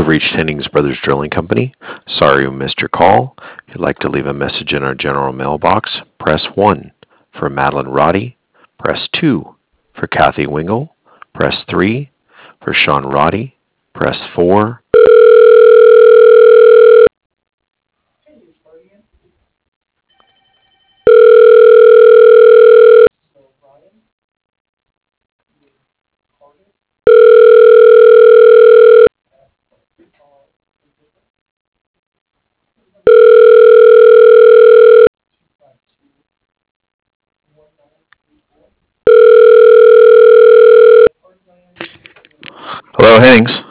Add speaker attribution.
Speaker 1: have reached Hennings Brothers Drilling Company. Sorry we missed your call. If you'd like to leave a message in our general mailbox, press 1. For Madeline Roddy, press 2. For Kathy Wingle, press 3. For Sean Roddy, press 4. Hello, Hennings.